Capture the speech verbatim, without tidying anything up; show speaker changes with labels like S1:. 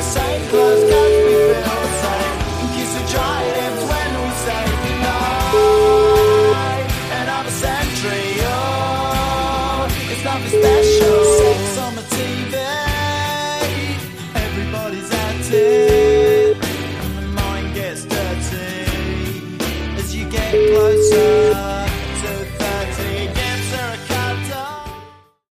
S1: same clothes cause we feel the same. And kiss the dry lips when we say goodnight. Another century, oh, it's nothing special. Sex on the T V.